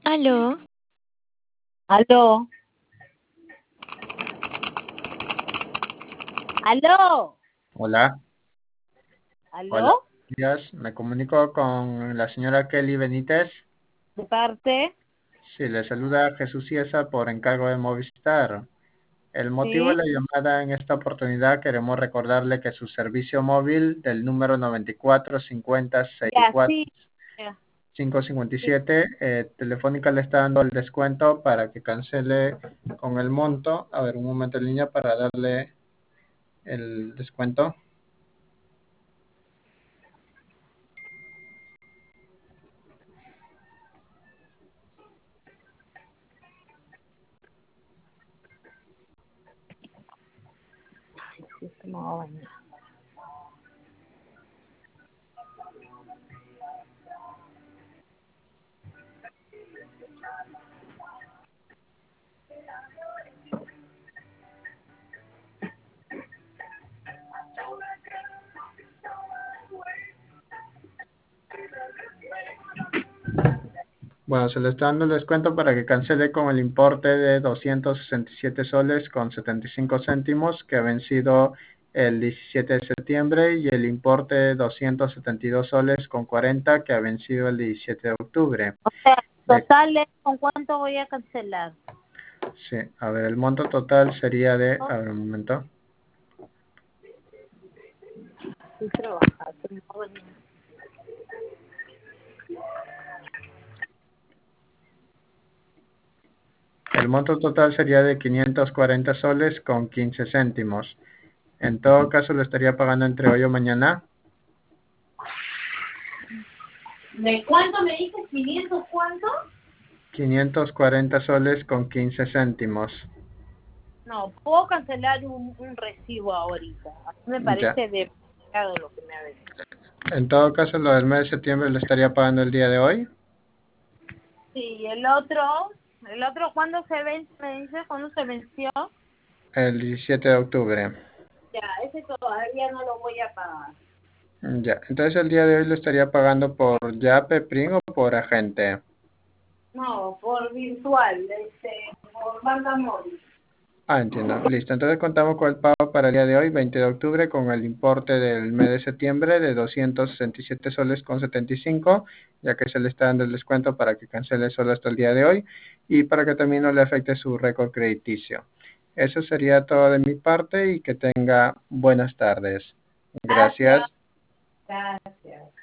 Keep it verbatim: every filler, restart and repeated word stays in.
Aló, Aló, aló, Hola, hola, aló, buenos días. Me comunico con la señora Kelly Benítez. de parte, Sí, le saluda Jesús Ciesa por encargo de Movistar. El motivo de sí, la llamada en esta oportunidad queremos recordarle que su servicio móvil del número noventa y cuatro cincuenta sesenta y ya, cuatro sí, ya, quinientos cincuenta y sí. siete, eh, Telefónica le está dando el descuento para que cancele con el monto. A ver, un momento en línea para darle el descuento. Ay, sí, se me va a bañar. Bueno, se le está dando el descuento para que cancele con el importe de doscientos sesenta y siete soles con setenta y cinco céntimos que ha vencido el diecisiete de septiembre y el importe de doscientos setenta y dos soles con cuarenta que ha vencido el diecisiete de octubre. O sea, Ya, total, ¿es ¿con cuánto voy a cancelar? sí, a ver, el monto total sería de, ¿No? a ver, un momento, Sí, trabaja, se me va a bañar. el monto total sería de quinientos cuarenta soles con quince céntimos. En todo caso, lo estaría pagando entre hoy o mañana. ¿De cuánto me dices? ¿quinientos cuánto? quinientos cuarenta soles con quince céntimos. No, puedo cancelar un, un recibo ahorita. A mí me Ya. parece demasiado lo que me ha venido. En todo caso, lo del mes de septiembre lo estaría pagando el día de hoy, Sí, el otro, el otro, ¿cuándo se vence? Me dices, ¿cuándo se venció? el diecisiete de octubre. Ya, ese todavía no lo voy a pagar. Ya, entonces el día de hoy lo estaría pagando por Yape, Pring o por agente. No, por virtual, este, por banda móvil. Ah, entiendo. Listo. Entonces contamos con el pago para el día de hoy, veinte de octubre, con el importe del mes de septiembre de doscientos sesenta y siete soles con setenta y cinco, ya que se le está dando el descuento para que cancele solo hasta el día de hoy y para que también no le afecte su récord crediticio. Eso sería todo de mi parte y que tenga buenas tardes. Gracias, Gracias. gracias.